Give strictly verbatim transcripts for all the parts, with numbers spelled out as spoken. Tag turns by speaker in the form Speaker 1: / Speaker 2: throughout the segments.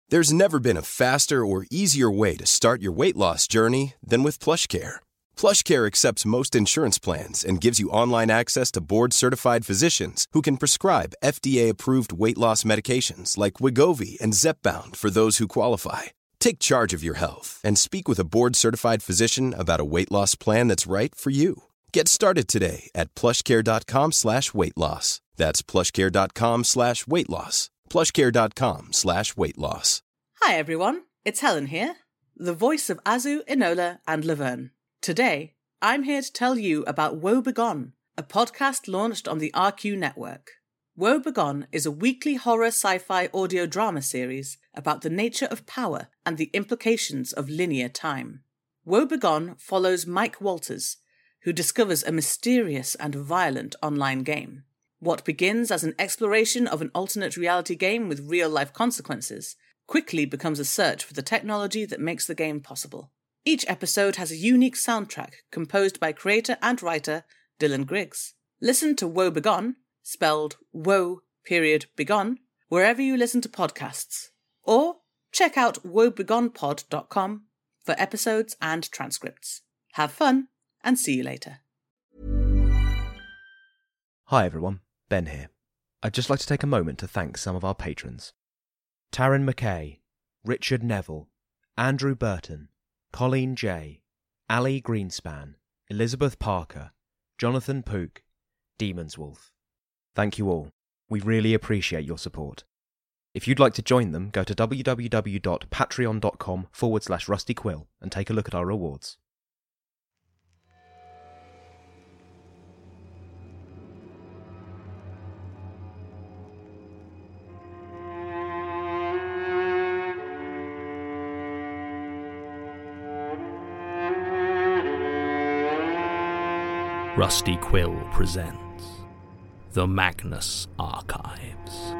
Speaker 1: There's never been a faster or easier way to start your weight loss journey than with PlushCare. PlushCare accepts most insurance plans and gives you online access to board-certified physicians who can prescribe F D A-approved weight loss medications like Wegovy and Zepbound for those who qualify. Take charge of your health and speak with a board-certified physician about a weight loss plan that's right for you. Get started today at plushcare.com slash weight loss. That's plushcare.com slash weight loss. plushcare.com slash weight loss.
Speaker 2: Hi everyone, it's Helen here, the voice of Azu, Enola and Laverne. Today, I'm here to tell you about Woe Begone, a podcast launched on the R Q network. Woe Begone is a weekly horror sci-fi audio drama series about the nature of power and the implications of linear time. Woe Begone follows Mike Walters, who discovers a mysterious and violent online game. What begins as an exploration of an alternate reality game with real-life consequences quickly becomes a search for the technology that makes the game possible. Each episode has a unique soundtrack composed by creator and writer Dylan Griggs. Listen to Woe Begone, spelled Woe period Begone, wherever you listen to podcasts. Or check out woe begone pod dot com for episodes and transcripts. Have fun, and see you later.
Speaker 3: Hi everyone, Ben here. I'd just like to take a moment to thank some of our patrons. Taryn McKay, Richard Neville, Andrew Burton, Colleen J, Ali Greenspan, Elizabeth Parker, Jonathan Pook, Demon's Wolf. Thank you all. We really appreciate your support. If you'd like to join them, go to www.patreon.com forward slash rustyquill and take a look at our rewards.
Speaker 4: Rusty Quill presents The Magnus Archives.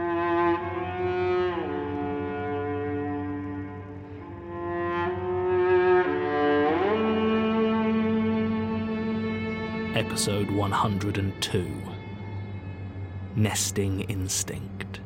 Speaker 4: Episode one hundred two, Nesting Instinct.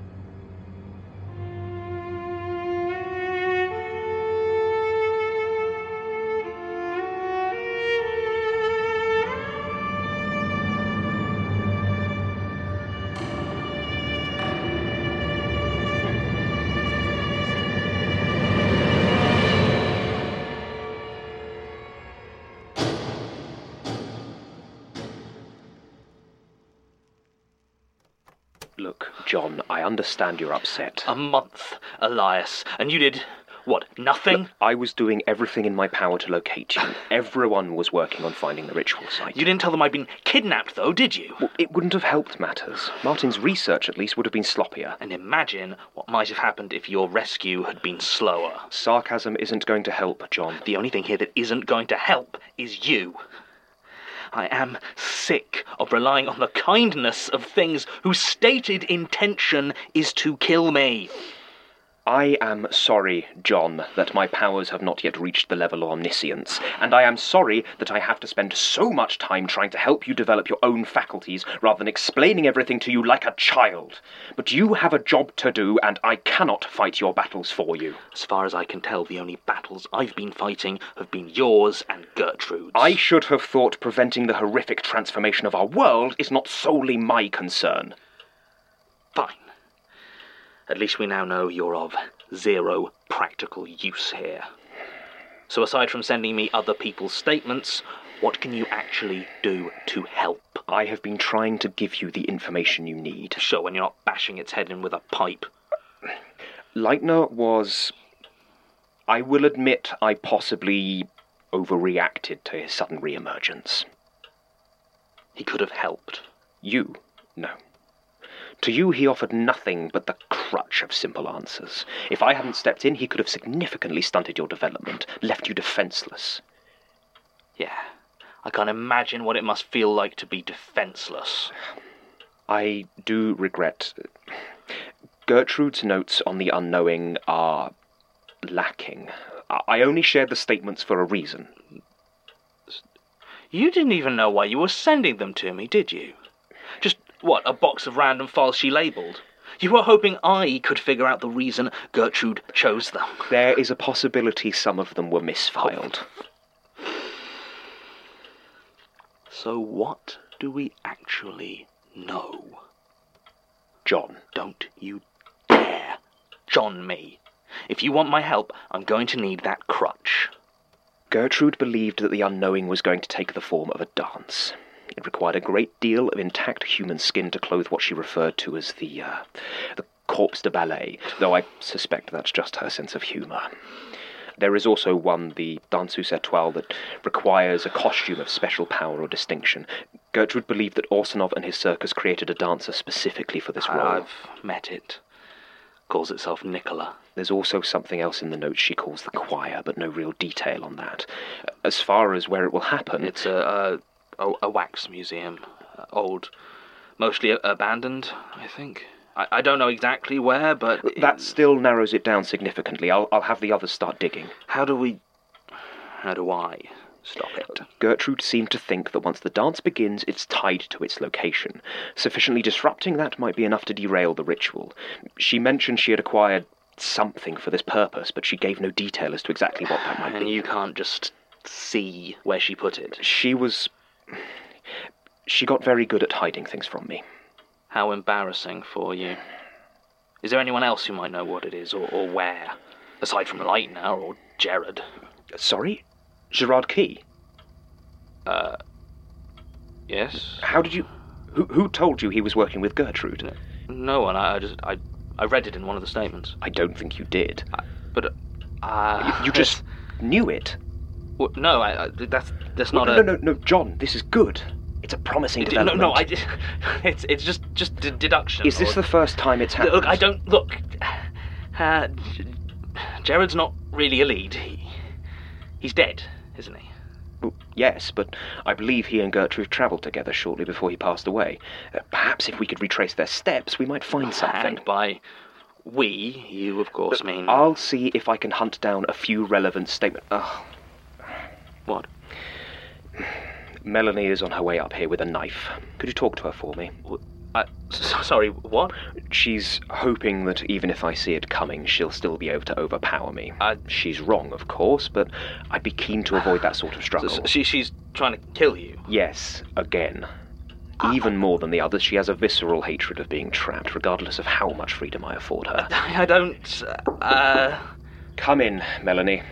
Speaker 5: Look, John, I understand you're upset.
Speaker 6: A month, Elias, and you did, what, nothing?
Speaker 5: Look, I was doing everything in my power to locate you. Everyone was working on finding the ritual site.
Speaker 6: You didn't tell them I'd been kidnapped, though, did you?
Speaker 5: Well, it wouldn't have helped matters. Martin's research, at least, would have been sloppier.
Speaker 6: And imagine what might have happened if your rescue had been slower.
Speaker 5: Sarcasm isn't going to help, John.
Speaker 6: The only thing here that isn't going to help is you. I am sick of relying on the kindness of things whose stated intention is to kill me.
Speaker 5: I am sorry, John, that my powers have not yet reached the level of omniscience, and I am sorry that I have to spend so much time trying to help you develop your own faculties rather than explaining everything to you like a child. But you have a job to do, and I cannot fight your battles for you.
Speaker 6: As far as I can tell, the only battles I've been fighting have been yours and Gertrude's.
Speaker 5: I should have thought preventing the horrific transformation of our world is not solely my concern.
Speaker 6: Fine. At least we now know you're of zero practical use here. So aside from sending me other people's statements, what can you actually do to help?
Speaker 5: I have been trying to give you the information you need.
Speaker 6: Sure, when you're not bashing its head in with a pipe.
Speaker 5: Leitner was... I will admit I possibly overreacted to his sudden re-emergence.
Speaker 6: He could have helped.
Speaker 5: You? No. To you, he offered nothing but the crutch of simple answers. If I hadn't stepped in, he could have significantly stunted your development, left you defenseless.
Speaker 6: Yeah, I can't imagine what it must feel like to be defenseless.
Speaker 5: I do regret... Gertrude's notes on the unknowing are lacking. I only shared the statements for a reason.
Speaker 6: You didn't even know why you were sending them to me, did you? Just, what, a box of random files she labelled? You were hoping I could figure out the reason Gertrude chose them.
Speaker 5: There is a possibility some of them were misfiled.
Speaker 6: So what do we actually know?
Speaker 5: John.
Speaker 6: Don't you dare John me. If you want my help, I'm going to need that crutch.
Speaker 5: Gertrude believed that the unknowing was going to take the form of a dance. It required a great deal of intact human skin to clothe what she referred to as the, uh, the corpse de ballet, though I suspect that's just her sense of humour. There is also one, the Danseuse Étoile, that requires a costume of special power or distinction. Gertrude believed that Orsanov and his circus created a dancer specifically for this role.
Speaker 6: I've met it. Calls itself Nicola.
Speaker 5: There's also something else in the notes she calls the choir, but no real detail on that. As far as where it will happen...
Speaker 6: It's a, a, a wax museum. Uh, old. Mostly abandoned, I think. I, I don't know exactly where, but...
Speaker 5: That still narrows it down significantly. I'll, I'll have the others start digging.
Speaker 6: How do we... How do I stop it?
Speaker 5: Gertrude seemed to think that once the dance begins, it's tied to its location. Sufficiently disrupting that might be enough to derail the ritual. She mentioned she had acquired something for this purpose, but she gave no detail as to exactly what that might
Speaker 6: and
Speaker 5: be.
Speaker 6: And you can't just see where she put it?
Speaker 5: She was... She got very good at hiding things from me.
Speaker 6: How embarrassing for you. Is there anyone else who might know what it is, or, or where? Aside from Leitner or Gerard.
Speaker 5: Sorry? Gerard Key?
Speaker 6: Uh... Yes?
Speaker 5: How did you... Who, who told you he was working with Gertrude?
Speaker 6: No, no one. I, I just... I, I read it in one of the statements.
Speaker 5: I don't think you did.
Speaker 6: I, but... Uh,
Speaker 5: you, you just knew it.
Speaker 6: Well, no, I, I, that's, that's
Speaker 5: well,
Speaker 6: not
Speaker 5: no,
Speaker 6: a...
Speaker 5: No, no, no, John, this is good. It's a promising development.
Speaker 6: No, no, I did. It's it's just just d- deduction.
Speaker 5: Is this
Speaker 6: or,
Speaker 5: the first time it's happened?
Speaker 6: Look, I don't look. Uh, G- Gerard's not really a lead. He, he's dead, isn't he?
Speaker 5: Well, yes, but I believe he and Gertrude travelled together shortly before he passed away. Uh, perhaps if we could retrace their steps, we might find something.
Speaker 6: And by we, you of course
Speaker 5: uh,
Speaker 6: mean.
Speaker 5: I'll see if I can hunt down a few relevant statements. Oh.
Speaker 6: What?
Speaker 5: Melanie is on her way up here with a knife. Could you talk to her for me?
Speaker 6: Uh, sorry, what?
Speaker 5: She's hoping that even if I see it coming, she'll still be able to overpower me.
Speaker 6: Uh,
Speaker 5: she's wrong, of course, but I'd be keen to avoid that sort of struggle.
Speaker 6: So she, she's trying to kill you?
Speaker 5: Yes, again. Even more than the others, she has a visceral hatred of being trapped, regardless of how much freedom I afford her.
Speaker 6: I don't... Uh...
Speaker 5: Come in, Melanie.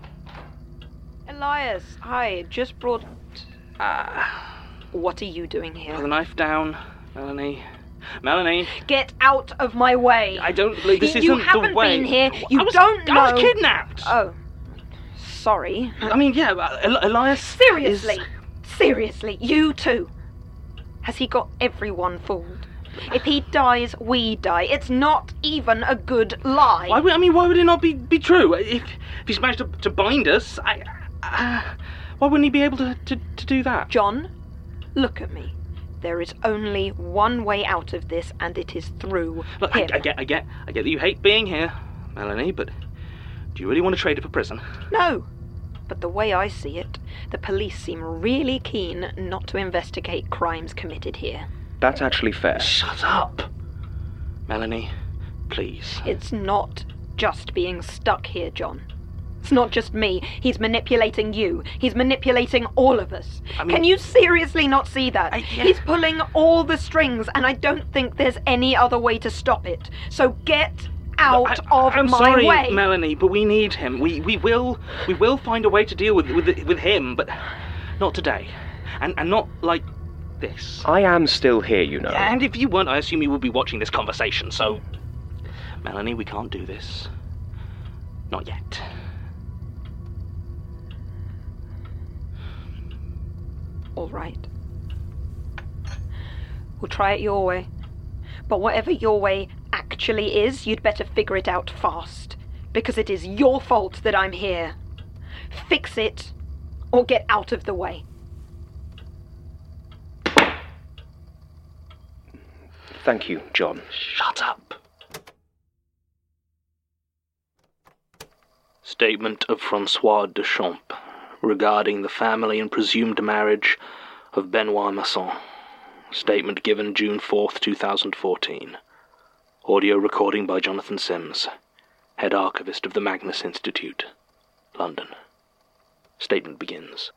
Speaker 7: Elias, hi, just brought...
Speaker 6: Uh,
Speaker 7: what are you doing here?
Speaker 6: Put the knife down, Melanie. Melanie.
Speaker 7: Get out of my way.
Speaker 6: I don't believe this
Speaker 7: you
Speaker 6: isn't
Speaker 7: haven't
Speaker 6: the way.
Speaker 7: been here. You
Speaker 6: I was,
Speaker 7: don't know.
Speaker 6: I was kidnapped.
Speaker 7: Oh, sorry.
Speaker 6: I mean, yeah, uh, Elias.
Speaker 7: Seriously,
Speaker 6: is...
Speaker 7: seriously, you too. Has he got everyone fooled? If he dies, we die. It's not even a good lie.
Speaker 6: Why would, I mean, why would it not be, be true? If, if he's managed to, to bind us, I, uh, why wouldn't he be able to, to, to do that?
Speaker 7: John, look at me. There is only one way out of this, and it is through
Speaker 6: Look,
Speaker 7: him.
Speaker 6: I, I get, I get, I get that you hate being here, Melanie, but do you really want to trade it for prison?
Speaker 7: No. But the way I see it, the police seem really keen not to investigate crimes committed here.
Speaker 5: That's actually fair.
Speaker 6: Shut up! Melanie, please.
Speaker 7: It's not just being stuck here, John. It's not just me. He's manipulating you. He's manipulating all of us.
Speaker 6: I mean,
Speaker 7: Can you seriously not see that?
Speaker 6: I, yeah.
Speaker 7: He's pulling all the strings, and I don't think there's any other way to stop it. So get out
Speaker 6: I,
Speaker 7: of
Speaker 6: I'm
Speaker 7: my
Speaker 6: sorry,
Speaker 7: way.
Speaker 6: Melanie, but we need him. We we will we will find a way to deal with with with him, but not today, and and not like this.
Speaker 5: I am still here, you know.
Speaker 6: And if you weren't, I assume you would be watching this conversation. So, Melanie, we can't do this. Not yet.
Speaker 7: All right. We'll try it your way. But whatever your way actually is, you'd better figure it out fast. Because it is your fault that I'm here. Fix it, or get out of the way.
Speaker 5: Thank you, John.
Speaker 6: Shut up. Statement of Francois Deschamps regarding the family and presumed marriage of Benoit Masson. Statement given June fourth, two thousand fourteen. Audio recording by Jonathan Sims, Head Archivist of the Magnus Institute, London. Statement begins.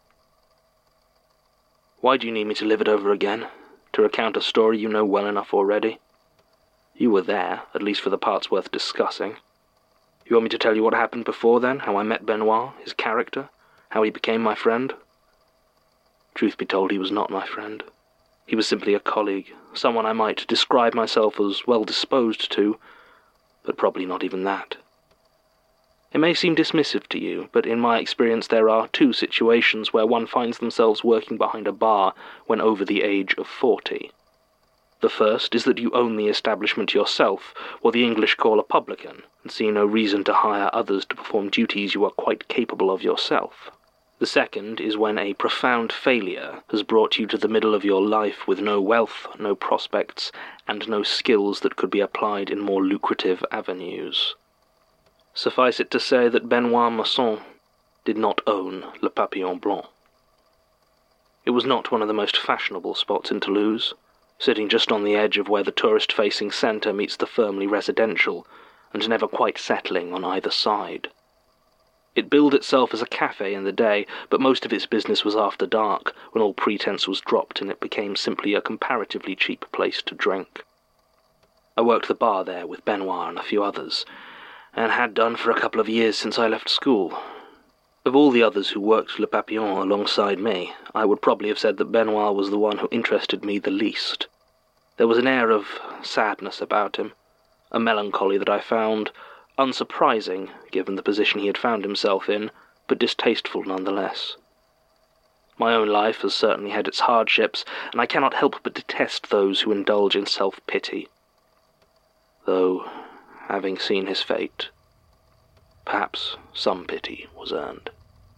Speaker 6: Why do you need me to live it over again? To recount a story you know well enough already? You were there, at least for the parts worth discussing. You want me to tell you what happened before then, how I met Benoit, his character, how he became my friend? Truth be told, he was not my friend. He was simply a colleague, someone I might describe myself as well disposed to, but probably not even that. It may seem dismissive to you, but in my experience there are two situations where one finds themselves working behind a bar when over the age of forty. The first is that you own the establishment yourself, what the English call a publican, and see no reason to hire others to perform duties you are quite capable of yourself. The second is when a profound failure has brought you to the middle of your life with no wealth, no prospects, and no skills that could be applied in more lucrative avenues. Suffice it to say that Benoit Masson did not own Le Papillon Blanc. It was not one of the most fashionable spots in Toulouse, sitting just on the edge of where the tourist-facing centre meets the firmly residential, and never quite settling on either side. It billed itself as a cafe in the day, but most of its business was after dark, when all pretense was dropped and it became simply a comparatively cheap place to drink. I worked the bar there with Benoit and a few others, and had done for a couple of years since I left school. Of all the others who worked Le Papillon alongside me, I would probably have said that Benoit was the one who interested me the least. There was an air of sadness about him, a melancholy that I found unsurprising, given the position he had found himself in, but distasteful nonetheless. My own life has certainly had its hardships, and I cannot help but detest those who indulge in self-pity. Though, having seen his fate, perhaps some pity was earned.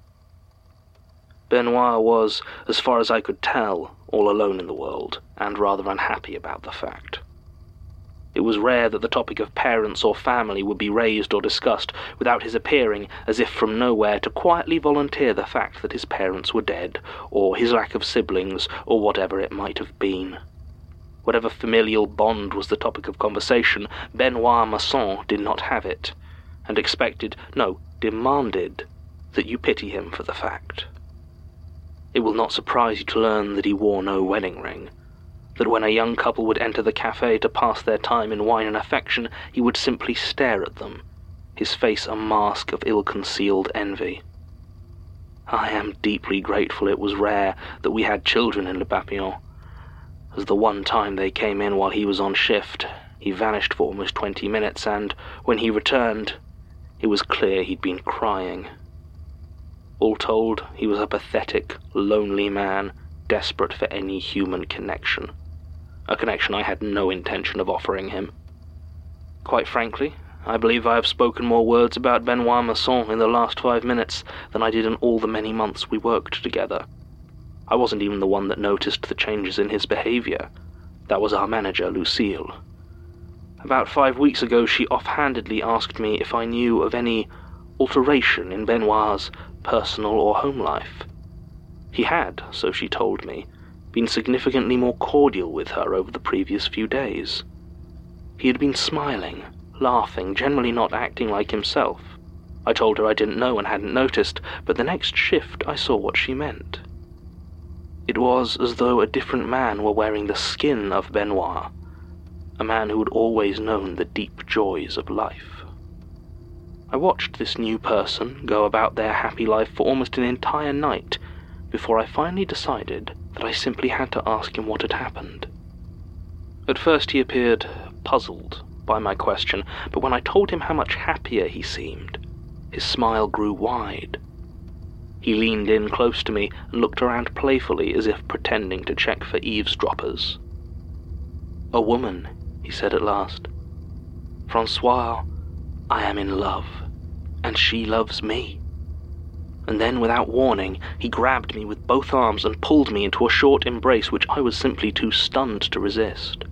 Speaker 6: Benoit was, as far as I could tell, all alone in the world, and rather unhappy about the fact. It was rare that the topic of parents or family would be raised or discussed without his appearing, as if from nowhere, to quietly volunteer the fact that his parents were dead, or his lack of siblings, or whatever it might have been. Whatever familial bond was the topic of conversation, Benoit Masson did not have it, and expected, no, demanded, that you pity him for the fact. It will not surprise you to learn that he wore no wedding ring, that when a young couple would enter the cafe to pass their time in wine and affection, he would simply stare at them, his face a mask of ill-concealed envy. I am deeply grateful it was rare that we had children in Le Papillon, as the one time they came in while he was on shift, he vanished for almost twenty minutes, and when he returned, it was clear he'd been crying. All told, he was a pathetic, lonely man, desperate for any human connection. A connection I had no intention of offering him. Quite frankly, I believe I have spoken more words about Benoit Masson in the last five minutes than I did in all the many months we worked together. I wasn't even the one that noticed the changes in his behaviour. That was our manager, Lucille. About five weeks ago, she offhandedly asked me if I knew of any alteration in Benoit's personal or home life. He had, so she told me, been significantly more cordial with her over the previous few days. He had been smiling, laughing, generally not acting like himself. I told her I didn't know and hadn't noticed, but the next shift I saw what she meant. It was as though a different man were wearing the skin of Benoit, a man who had always known the deep joys of life. I watched this new person go about their happy life for almost an entire night before I finally decided that I simply had to ask him what had happened. At first he appeared puzzled by my question, but when I told him how much happier he seemed, his smile grew wide. He leaned in close to me and looked around playfully as if pretending to check for eavesdroppers. "A woman," he said at last. "Francois, I am in love, and she loves me." And then, without warning, he grabbed me with both arms and pulled me into a short embrace which I was simply too stunned to resist.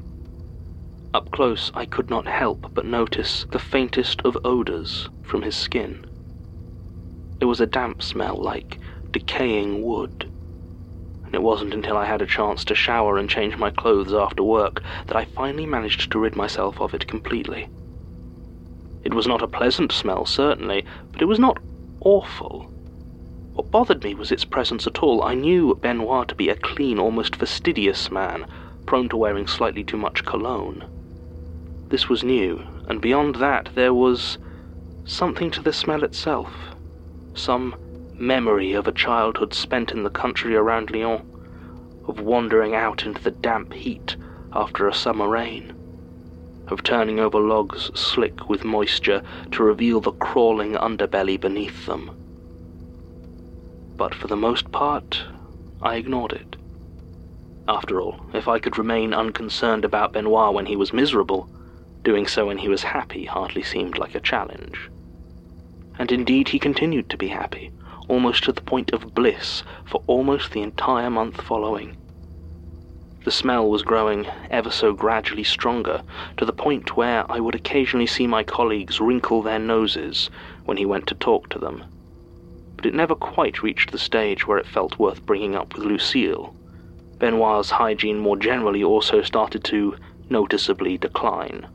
Speaker 6: Up close, I could not help but notice the faintest of odours from his skin. It was a damp smell like decaying wood, and it wasn't until I had a chance to shower and change my clothes after work that I finally managed to rid myself of it completely. It was not a pleasant smell, certainly, but it was not awful. What bothered me was its presence at all. I knew Benoit to be a clean, almost fastidious man, prone to wearing slightly too much cologne. This was new, and beyond that there was something to the smell itself. Some memory of a childhood spent in the country around Lyon, of wandering out into the damp heat after a summer rain, of turning over logs slick with moisture to reveal the crawling underbelly beneath them. But for the most part, I ignored it. After all, if I could remain unconcerned about Benoit when he was miserable, doing so when he was happy hardly seemed like a challenge. And indeed he continued to be happy, almost to the point of bliss, for almost the entire month following. The smell was growing ever so gradually stronger, to the point where I would occasionally see my colleagues wrinkle their noses when he went to talk to them. But it never quite reached the stage where it felt worth bringing up with Lucille. Benoit's hygiene more generally also started to noticeably decline.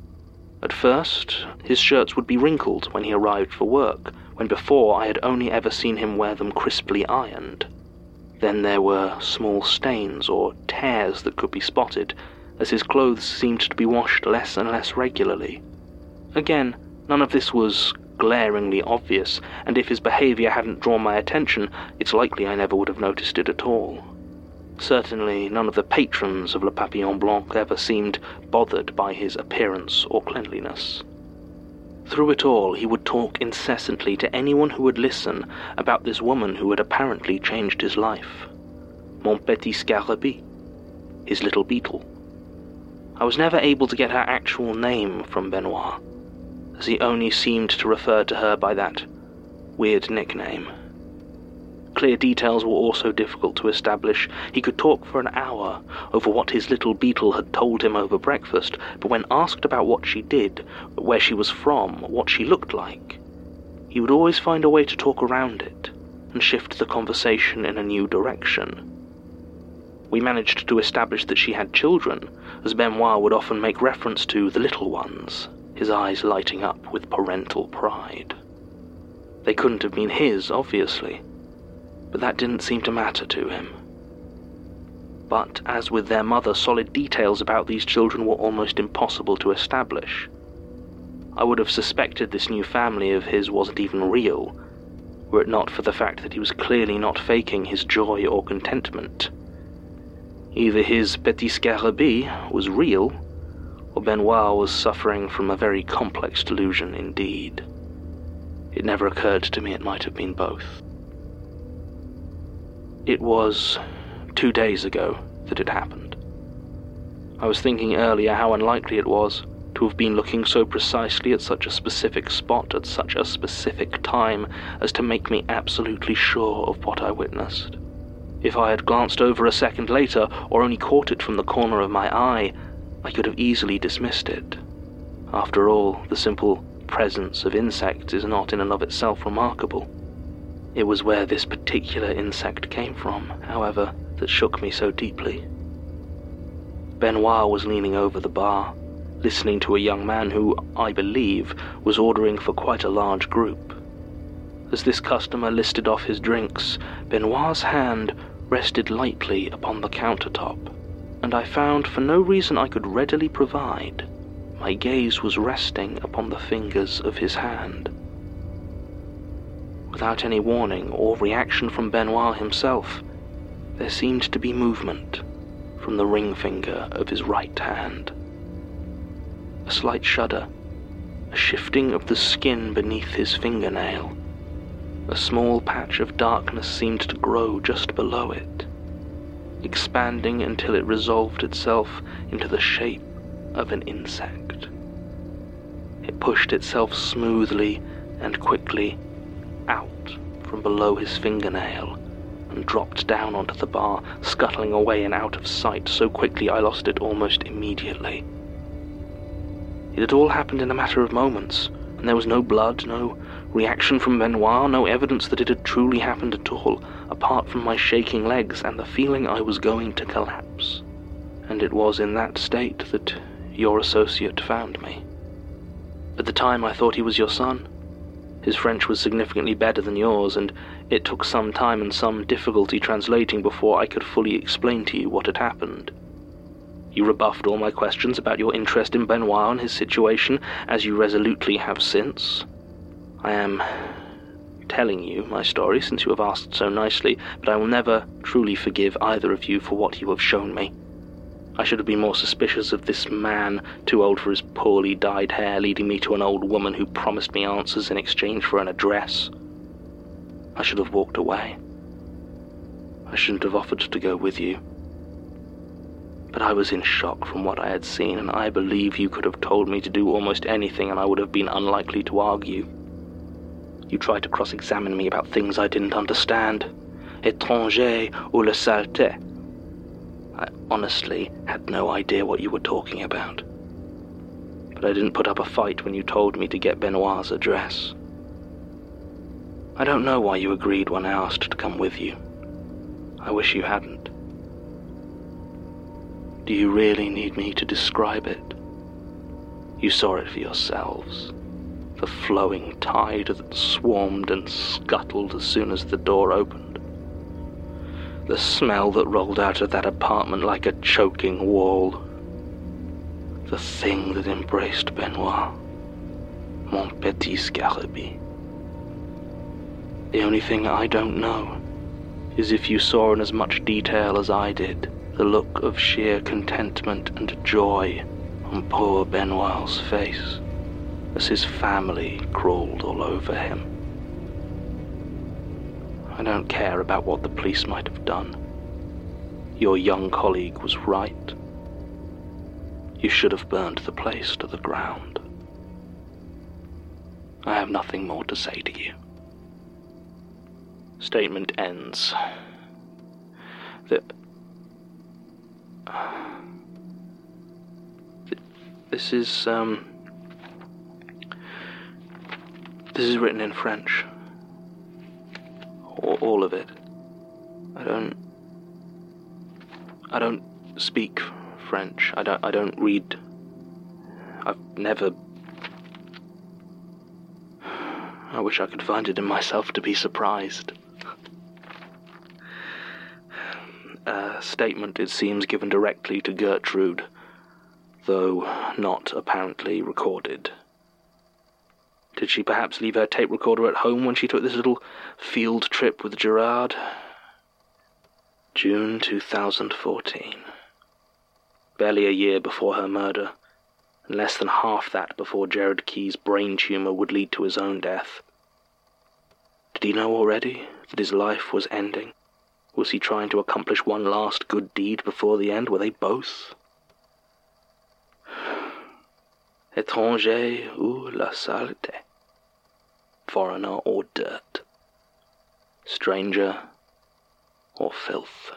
Speaker 6: At first, his shirts would be wrinkled when he arrived for work, when before I had only ever seen him wear them crisply ironed. Then there were small stains or tears that could be spotted, as his clothes seemed to be washed less and less regularly. Again, none of this was glaringly obvious, and if his behaviour hadn't drawn my attention, it's likely I never would have noticed it at all. Certainly none of the patrons of Le Papillon Blanc ever seemed bothered by his appearance or cleanliness. Through it all, he would talk incessantly to anyone who would listen about this woman who had apparently changed his life. Mon petit scarabée, his little beetle. I was never able to get her actual name from Benoit, as he only seemed to refer to her by that weird nickname. Clear details were also difficult to establish. He could talk for an hour over what his little beetle had told him over breakfast, but when asked about what she did, where she was from, what she looked like, he would always find a way to talk around it and shift the conversation in a new direction. We managed to establish that she had children, as Benoit would often make reference to the little ones, his eyes lighting up with parental pride. They couldn't have been his, obviously, but that didn't seem to matter to him. But, as with their mother, solid details about these children were almost impossible to establish. I would have suspected this new family of his wasn't even real, were it not for the fact that he was clearly not faking his joy or contentment. Either his petit scarabée was real, or Benoit was suffering from a very complex delusion indeed. It never occurred to me it might have been both. It was two days ago that it happened. I was thinking earlier how unlikely it was to have been looking so precisely at such a specific spot at such a specific time as to make me absolutely sure of what I witnessed. If I had glanced over a second later, or only caught it from the corner of my eye, I could have easily dismissed it. After all, the simple presence of insects is not in and of itself remarkable. It was where this particular insect came from, however, that shook me so deeply. Benoit was leaning over the bar, listening to a young man who, I believe, was ordering for quite a large group. As this customer listed off his drinks, Benoit's hand rested lightly upon the countertop, and I found, for no reason I could readily provide, my gaze was resting upon the fingers of his hand. Without any warning or reaction from Benoit himself, there seemed to be movement from the ring finger of his right hand. A slight shudder, a shifting of the skin beneath his fingernail. A small patch of darkness seemed to grow just below it, expanding until it resolved itself into the shape of an insect. It pushed itself smoothly and quickly out from below his fingernail and dropped down onto the bar, scuttling away and out of sight so quickly I lost it almost immediately. It had all happened in a matter of moments, And there was no blood, no reaction from Benoit, no evidence that it had truly happened at all, apart from my shaking legs and the feeling I was going to collapse. And it was in that state that your associate found me. At the time, I thought he was your son. His French was significantly better than yours, and it took some time and some difficulty translating before I could fully explain to you what had happened. You rebuffed all my questions about your interest in Benoit and his situation, as you resolutely have since. I am telling you my story since you have asked so nicely, but I will never truly forgive either of you for what you have shown me. I should have been more suspicious of this man, too old for his poorly dyed hair, leading me to an old woman who promised me answers in exchange for an address. I should have walked away. I shouldn't have offered to go with you. But I was in shock from what I had seen, and I believe you could have told me to do almost anything and I would have been unlikely to argue. You tried to cross-examine me about things I didn't understand. Étranger ou la saleté. I honestly had no idea what you were talking about. But I didn't put up a fight when you told me to get Benoit's address. I don't know why you agreed when I asked to come with you. I wish you hadn't. Do you really need me to describe it? You saw it for yourselves. The flowing tide that swarmed and scuttled as soon as the door opened. The smell that rolled out of that apartment like a choking wall. The thing that embraced Benoit. Mon petit Scarabée. The only thing I don't know is if you saw in as much detail as I did the look of sheer contentment and joy on poor Benoit's face as his family crawled all over him. I don't care about what the police might have done. Your young colleague was right. You should have burned the place to the ground. I have nothing more to say to you. Statement ends. The... This is, um... This is written in French. All, all of it. I don't... I don't speak French. I don't, I don't read... I've never... I wish I could find it in myself to be surprised. A statement, it seems, given directly to Gertrude, though not apparently recorded. Did she perhaps leave her tape recorder at home when she took this little field trip with Gerard? June two thousand fourteen. Barely a year before her murder, and less than half that before Gerard Key's brain tumour would lead to his own death. Did he know already that his life was ending? Was he trying to accomplish one last good deed before the end? Were they both? Étranger ou la saleté. Foreigner or dirt. Stranger or filth.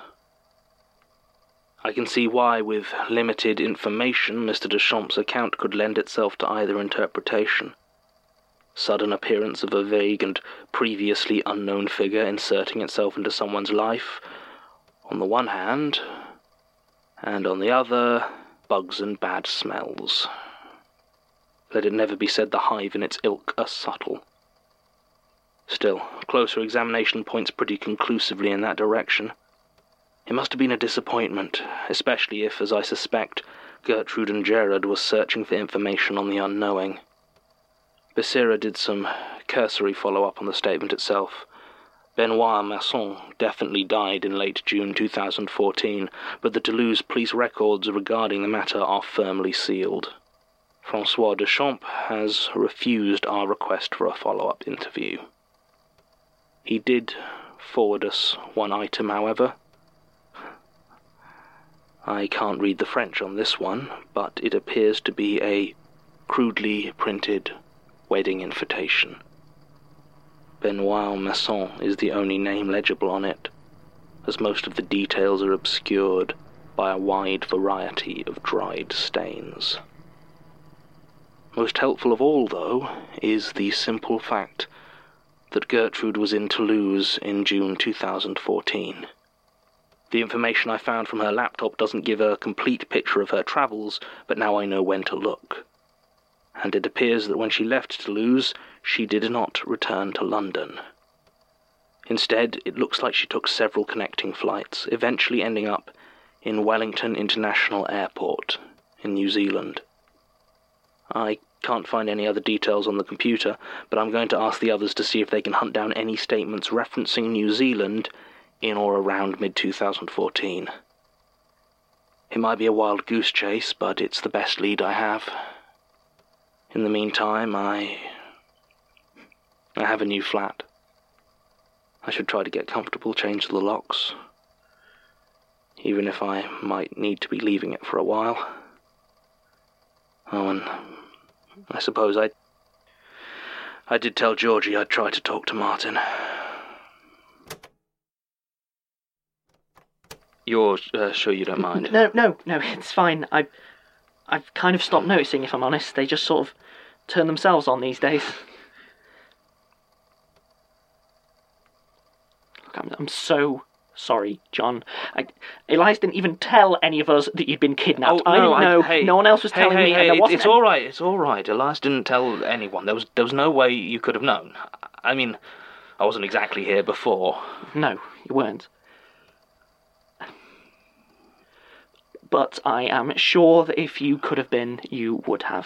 Speaker 6: I can see why, with limited information, Mister Deschamps' account could lend itself to either interpretation. Sudden appearance of a vague and previously unknown figure inserting itself into someone's life, on the one hand, and on the other, bugs and bad smells. Let it never be said the hive and its ilk are subtle. Still, closer examination points pretty conclusively in that direction. It must have been a disappointment, especially if, as I suspect, Gertrude and Gerard were searching for information on the unknowing. Becerra did some cursory follow-up on the statement itself. Benoit Masson definitely died in late June two thousand fourteen, but the Toulouse police records regarding the matter are firmly sealed. François Deschamps has refused our request for a follow-up interview. He did forward us one item, however. I can't read the French on this one, but it appears to be a crudely printed wedding invitation. Benoit Masson is the only name legible on it, as most of the details are obscured by a wide variety of dried stains. Most helpful of all, though, is the simple fact that Gertrude was in Toulouse in June two thousand fourteen. The information I found from her laptop doesn't give a complete picture of her travels, but now I know when to look. And it appears that when she left Toulouse, she did not return to London. Instead, it looks like she took several connecting flights, eventually ending up in Wellington International Airport in New Zealand. I can't find any other details on the computer, but I'm going to ask the others to see if they can hunt down any statements referencing New Zealand in or around mid twenty fourteen. It might be a wild goose chase, but it's the best lead I have. In the meantime, I... I have a new flat. I should try to get comfortable, change the locks, even if I might need to be leaving it for a while. Oh, and I suppose I... I did tell Georgie I'd try to talk to Martin. You're uh, sure you don't mind?
Speaker 8: No, no, no, it's fine. I, I've kind of stopped noticing, if I'm honest. They just sort of turn themselves on these days. Look, I'm, I'm so sorry, John. I, Elias didn't even tell any of us that you'd been kidnapped.
Speaker 6: Oh,
Speaker 8: I
Speaker 6: no,
Speaker 8: didn't know.
Speaker 6: I, hey,
Speaker 8: no one else was
Speaker 6: hey,
Speaker 8: telling
Speaker 6: hey,
Speaker 8: me.
Speaker 6: Hey,
Speaker 8: and there
Speaker 6: it,
Speaker 8: wasn't
Speaker 6: it's
Speaker 8: any...
Speaker 6: all right. It's all right. Elias didn't tell anyone. There was there was no way you could have known. I mean, I wasn't exactly here before.
Speaker 8: No, you weren't. But I am sure that if you could have been, you would have.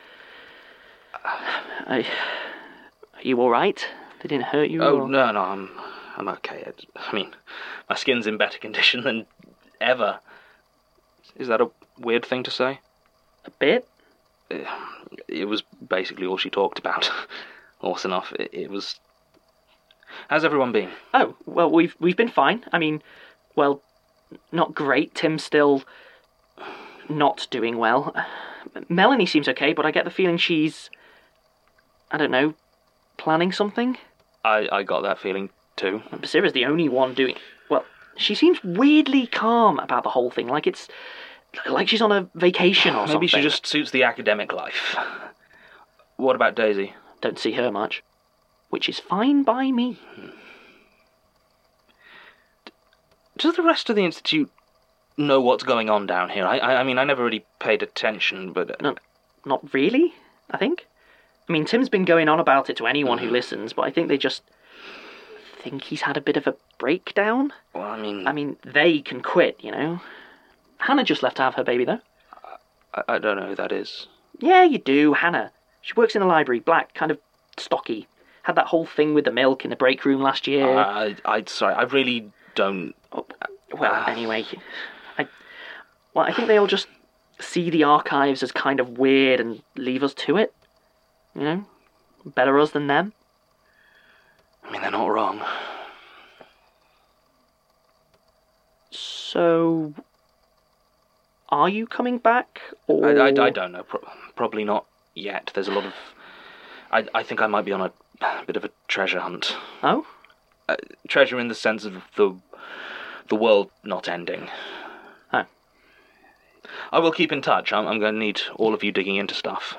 Speaker 8: I, are you all right? They didn't hurt you?
Speaker 6: Oh,
Speaker 8: or...
Speaker 6: no, no, I'm I'm okay. I mean, my skin's in better condition than ever. Is that a weird thing to say?
Speaker 8: A bit?
Speaker 6: It was basically all she talked about. Awesome enough. It, it was... How's everyone been?
Speaker 8: Oh, well, we've we've been fine. I mean, well, not great. Tim's still not doing well. Melanie seems okay, but I get the feeling she's, I don't know, planning something.
Speaker 6: I, I got that feeling too.
Speaker 8: Basira's the only one doing... Well, she seems weirdly calm about the whole thing, like it's... like she's on a vacation or
Speaker 6: Maybe
Speaker 8: something.
Speaker 6: Maybe she just suits the academic life. What about Daisy?
Speaker 8: Don't see her much. Which is fine by me.
Speaker 6: Does the rest of the Institute know what's going on down here? I, I, I mean, I never really paid attention, but... Uh...
Speaker 8: No, not really, I think. I mean, Tim's been going on about it to anyone who listens, but I think they just think he's had a bit of a breakdown.
Speaker 6: Well, I mean...
Speaker 8: I mean, they can quit, you know. Hannah just left to have her baby, though.
Speaker 6: I, I don't know who that is.
Speaker 8: Yeah, you do, Hannah. She works in the library, black, kind of stocky. Had that whole thing with the milk in the break room last year.
Speaker 6: Uh, I, I, sorry, I really don't...
Speaker 8: Oh, well, uh, anyway, I, well, I think they all just see the archives as kind of weird and leave us to it. You know? Better us than them.
Speaker 6: I mean, they're not wrong.
Speaker 8: So... are you coming back, or...?
Speaker 6: I, I, I don't know. Pro- probably not yet. There's a lot of... I, I think I might be on a, a bit of a treasure hunt.
Speaker 8: Oh?
Speaker 6: Uh, treasure in the sense of the the world not ending.
Speaker 8: Oh.
Speaker 6: I will keep in touch. I'm, I'm going to need all of you digging into stuff.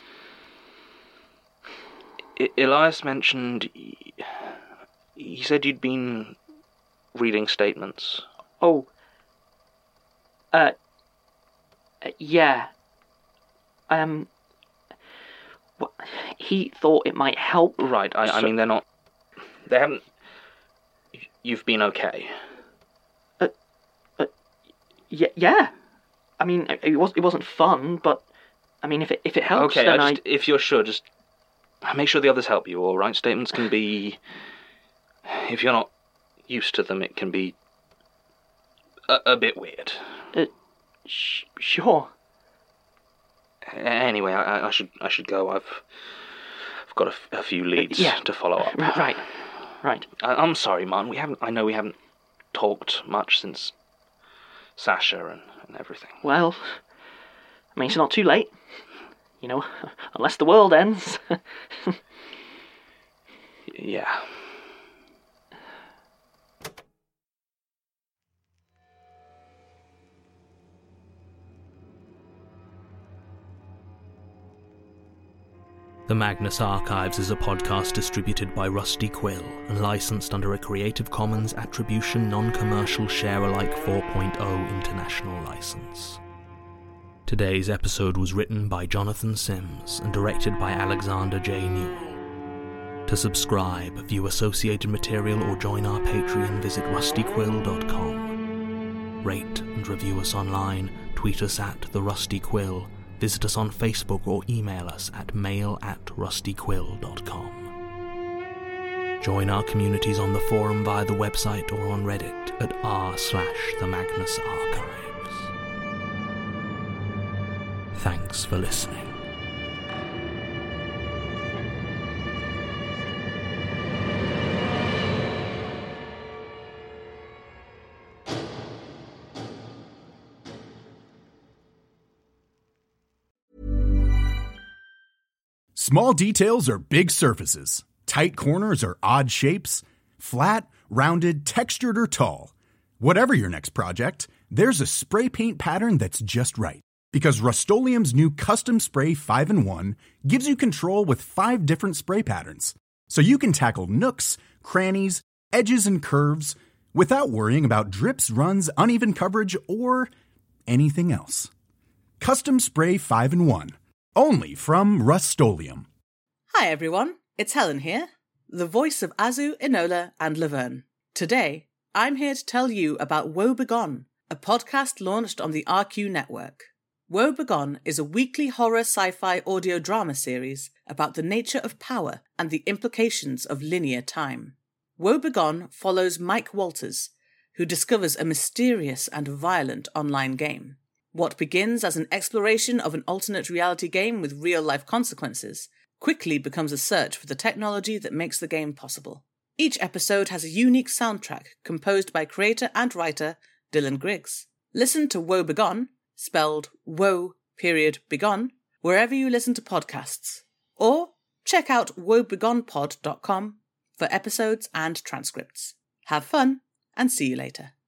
Speaker 6: I, Elias mentioned... He, he said you'd been reading statements.
Speaker 8: Oh. Uh... Yeah. Um... Well, he thought it might help.
Speaker 6: Right, I,
Speaker 8: so...
Speaker 6: I mean, they're not... They haven't... You've been okay.
Speaker 8: Uh, uh, yeah, yeah. I mean, it was it wasn't fun, but I mean, if it if it helps,
Speaker 6: okay,
Speaker 8: then
Speaker 6: I just,
Speaker 8: I...
Speaker 6: if you're sure, just make sure the others help you. All right, statements can be, if you're not used to them, it can be a, a bit weird.
Speaker 8: Uh, sh- sure.
Speaker 6: Anyway, I, I should I should go. I've I've got a, f- a few leads
Speaker 8: uh, yeah.
Speaker 6: to follow up.
Speaker 8: Right, right. Right.
Speaker 6: I, I'm sorry, Martin. We haven't. I know we haven't talked much since Sasha and, and everything.
Speaker 8: Well, I mean, it's not too late. You know, unless the world ends.
Speaker 6: Yeah.
Speaker 4: The Magnus Archives is a podcast distributed by Rusty Quill and licensed under a Creative Commons Attribution Non-Commercial Share-alike four point oh international license. Today's episode was written by Jonathan Sims and directed by Alexander J. Newell. To subscribe, view associated material or join our Patreon, visit rusty quill dot com. Rate and review us online, tweet us at The Rusty Quill, visit us on Facebook or email us at mail at rusty quill dot com. Join our communities on the forum via the website or on Reddit at r slash the Magnus Archives. Thanks for listening.
Speaker 9: Small details are big surfaces. Tight corners are odd shapes. Flat, rounded, textured, or tall. Whatever your next project, there's a spray paint pattern that's just right. Because Rust-Oleum's new Custom Spray five in one gives you control with five different spray patterns. So you can tackle nooks, crannies, edges, and curves without worrying about drips, runs, uneven coverage, or anything else. Custom Spray five in one. Only from Rust-Oleum.
Speaker 2: Hi everyone, it's Helen here, the voice of Azu, Enola, and Laverne. Today, I'm here to tell you about Woe Begone, a podcast launched on the R Q network. Woe Begone is a weekly horror sci-fi audio drama series about the nature of power and the implications of linear time. Woe Begone follows Mike Walters, who discovers a mysterious and violent online game. What begins as an exploration of an alternate reality game with real-life consequences quickly becomes a search for the technology that makes the game possible. Each episode has a unique soundtrack composed by creator and writer Dylan Griggs. Listen to Woe Begone, spelled Woe period Begone, wherever you listen to podcasts. Or check out woe begone pod dot com for episodes and transcripts. Have fun, and see you later.